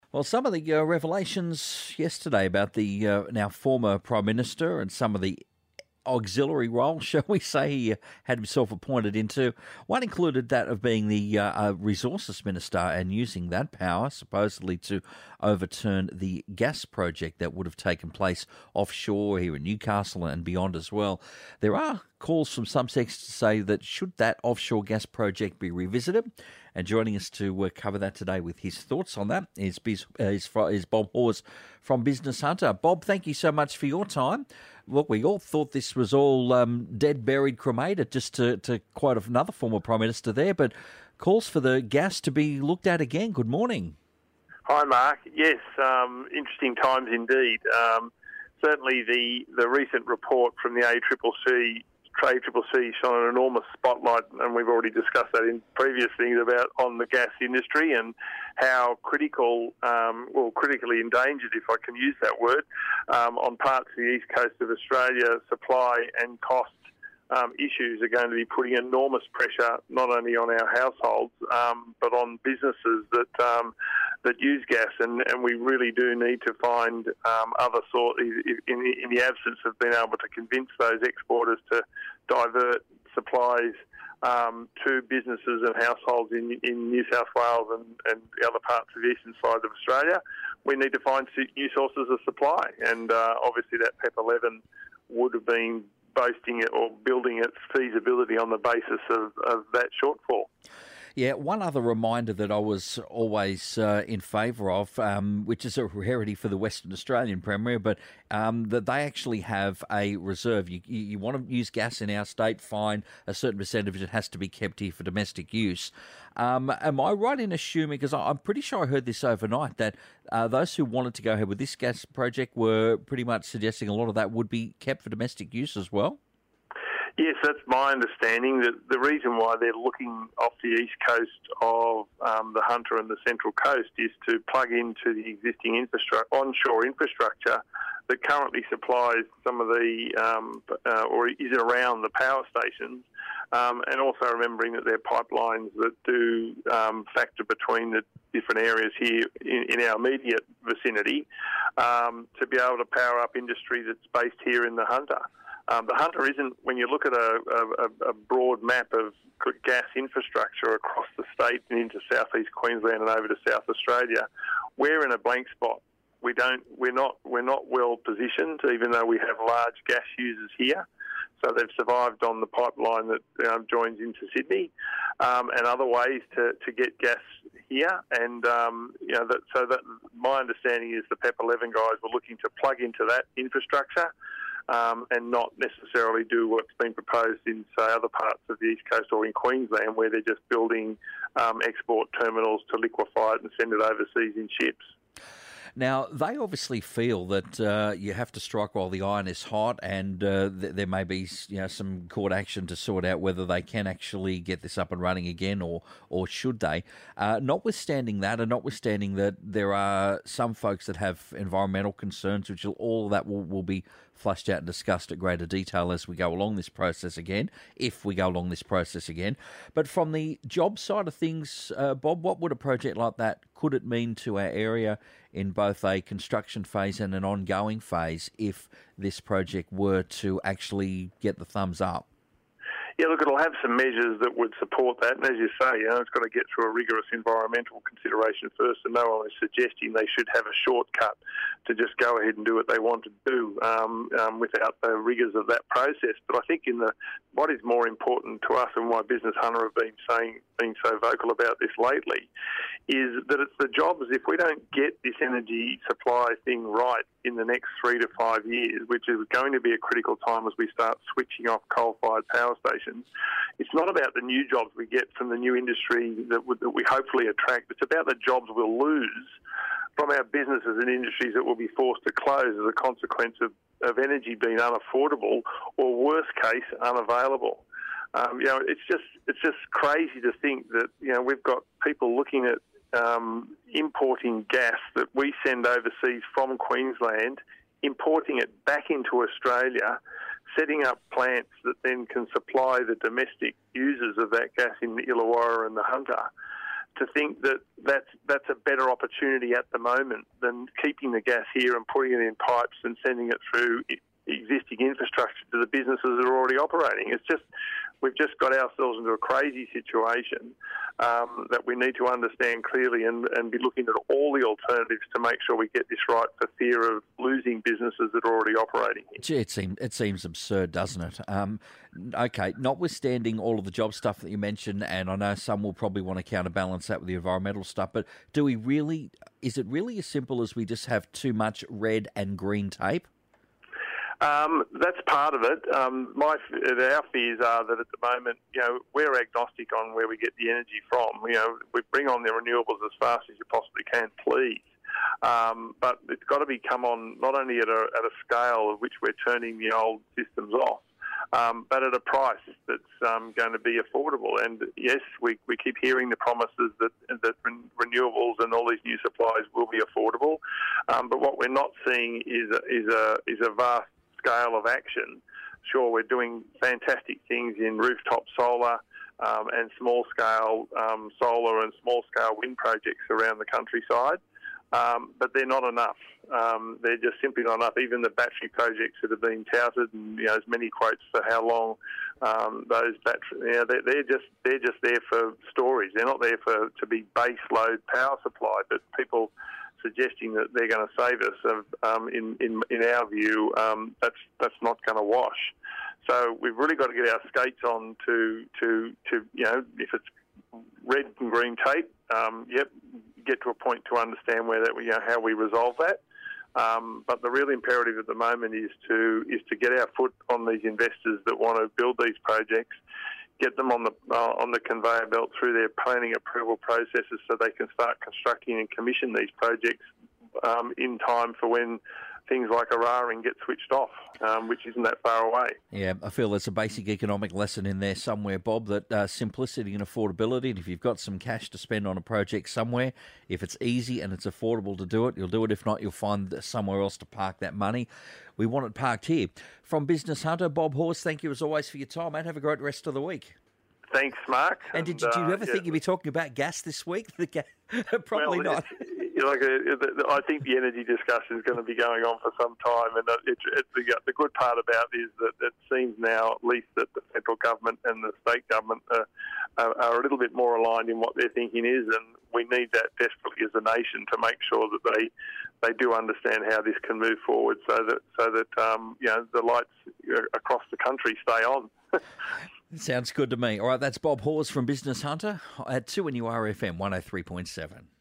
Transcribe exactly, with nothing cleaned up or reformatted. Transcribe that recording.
Well, some of the uh, revelations yesterday about the uh, now former Prime Minister and some of the auxiliary role, shall we say, he had himself appointed into. One included that of being the uh, resources minister and using that power supposedly to overturn the gas project that would have taken place offshore here in Newcastle and beyond as well. There are calls from some sectors to say that should that offshore gas project be revisited? And joining us to uh, cover that today with his thoughts on that is, uh, is, is Bob Hawes from Business Hunter. Bob, thank you so much for your time. Look, we all thought this was all um, dead, buried, cremated, just to, to quote another former Prime Minister there, but calls for the gas to be looked at again. Good morning. Hi, Mark. Yes, um, interesting times indeed. Um, certainly the, the recent report from the A C C C, A C C C shone an enormous spotlight, and we've already discussed that in previous things about on the gas industry and how critical, um, well, critically endangered, if I can use that word, um, on parts of the east coast of Australia, supply and cost um, issues are going to be putting enormous pressure not only on our households um, but on businesses that um, that use gas, and, and we really do need to find um, other sort in, in the absence of being able to convince those exporters to divert supplies um, to businesses and households in, in New South Wales and, and the other parts of the eastern side of Australia. We need to find new sources of supply, and uh, obviously that P E P eleven would have been boasting it or building its feasibility on the basis of, of that shortfall. Yeah, one other reminder that I was always uh, in favour of, um, which is a rarity for the Western Australian Premier, but um, that they actually have a reserve. You, you, you want to use gas in our state, fine. A certain percentage of it has to be kept here for domestic use. Um, am I right in assuming, because I'm pretty sure I heard this overnight, that uh, those who wanted to go ahead with this gas project were pretty much suggesting a lot of that would be kept for domestic use as well? Yes, that's my understanding. That the reason why they're looking off the east coast of um, the Hunter and the Central Coast is to plug into the existing infrastructure, onshore infrastructure that currently supplies some of the, um, uh, or is around the power stations, um, and also remembering that they're pipelines that do um, factor between the different areas here in, in our immediate vicinity um, to be able to power up industry that's based here in the Hunter. Um, the Hunter isn't, when you look at a, a, a broad map of gas infrastructure across the state and into southeast Queensland and over to South Australia, we're in a blank spot. We don't, we're not, we're not well positioned, even though we have large gas users here. So they've survived on the pipeline that um, joins into Sydney, um, and other ways to, to get gas here. And um, you know, that, so that my understanding is the P E P eleven guys were looking to plug into that infrastructure. Um, and not necessarily do what's been proposed in, say, other parts of the East Coast or in Queensland, where they're just building um, export terminals to liquefy it and send it overseas in ships. Now, they obviously feel that uh, you have to strike while the iron is hot, and uh, th- there may be, you know, some court action to sort out whether they can actually get this up and running again, or or should they. Uh, notwithstanding that, and notwithstanding that there are some folks that have environmental concerns, which will, all of that will, will be flushed out and discussed at greater detail as we go along this process again, if we go along this process again. But from the job side of things, uh, Bob, what would a project like that, could it mean to our area in both a construction phase and an ongoing phase if this project were to actually get the thumbs up? Yeah, look, it'll have some measures that would support that. And as you say, you know, it's got to get through a rigorous environmental consideration first, and no one is suggesting they should have a shortcut to just go ahead and do what they want to do um, um, without the rigours of that process. But I think in the what is more important to us, and why Business Hunter have been saying, being so vocal about this lately, is that it's the jobs. If we don't get this energy supply thing right in the next three to five years, which is going to be a critical time as we start switching off coal-fired power stations, it's not about the new jobs we get from the new industry that, would, that we hopefully attract. It's about the jobs we'll lose from our businesses and industries that will be forced to close as a consequence of, of energy being unaffordable, or worst case, unavailable. Um, you know, it's just it's just crazy to think that, you know, we've got people looking at um, importing gas that we send overseas from Queensland, importing it back into Australia, setting up plants that then can supply the domestic users of that gas in the Illawarra and the Hunter, to think that that's, that's a better opportunity at the moment than keeping the gas here and putting it in pipes and sending it through existing infrastructure to the businesses that are already operating. It's just, we've just got ourselves into a crazy situation um, that we need to understand clearly and, and be looking at all the alternatives to make sure we get this right for fear of losing businesses that are already operating here. Gee, it seems, it seems absurd, doesn't it? Um, okay, notwithstanding all of the job stuff that you mentioned, and I know some will probably want to counterbalance that with the environmental stuff, but do we really, is it really as simple as we just have too much red and green tape? Um, that's part of it. Um, my, our fears are that at the moment, you know, we're agnostic on where we get the energy from. You know, we bring on the renewables as fast as you possibly can, please. Um, but it's got to be come on not only at a, at a scale of which we're turning the old systems off, um, but at a price that's um, going to be affordable. And yes, we, we keep hearing the promises that that renewables and all these new supplies will be affordable. Um, but what we're not seeing is a, is a is a vast scale of action. Sure, we're doing fantastic things in rooftop solar um, and small-scale um, solar and small-scale wind projects around the countryside, um, but they're not enough. Um, they're just simply not enough. Even the battery projects that have been touted, and you know, as many quotes for how long um, those batteries, you know, they're, they're just they're just there for storage. They're not there for to be base load power supply. But people suggesting that they're going to save us, um, in, in in our view, um, that's that's not going to wash. So we've really got to get our skates on to to to you know, if it's red and green tape, um, yep, get to a point to understand where that you know how we resolve that. Um, but the real imperative at the moment is to is to get our foot on these investors that want to build these projects, get them on the uh, on the conveyor belt through their planning approval processes so they can start constructing and commission these projects um, in time for when things like Eraring get switched off, um, which isn't that far away. Yeah, I feel there's a basic economic lesson in there somewhere, Bob, that uh, simplicity and affordability, and if you've got some cash to spend on a project somewhere, if it's easy and it's affordable to do it, you'll do it. If not, you'll find somewhere else to park that money. We want it parked here. From Business Hunter, Bob Horse, thank you as always for your time, mate. Have a great rest of the week. Thanks, Mark. And, and did, did you uh, ever yeah. think you'd be talking about gas this week? The ga- Probably well, not. You know, like, uh, I think the energy discussion is going to be going on for some time, and it, it, the, the good part about it is that it seems now, at least, that the federal government and the state government are, are, are a little bit more aligned in what their thinking is, and we need that desperately as a nation to make sure that they they do understand how this can move forward, so that so that um, you know, the lights across the country stay on. Sounds good to me. All right, that's Bob Hawes from Business Hunter at two N U R F M one oh three point seven.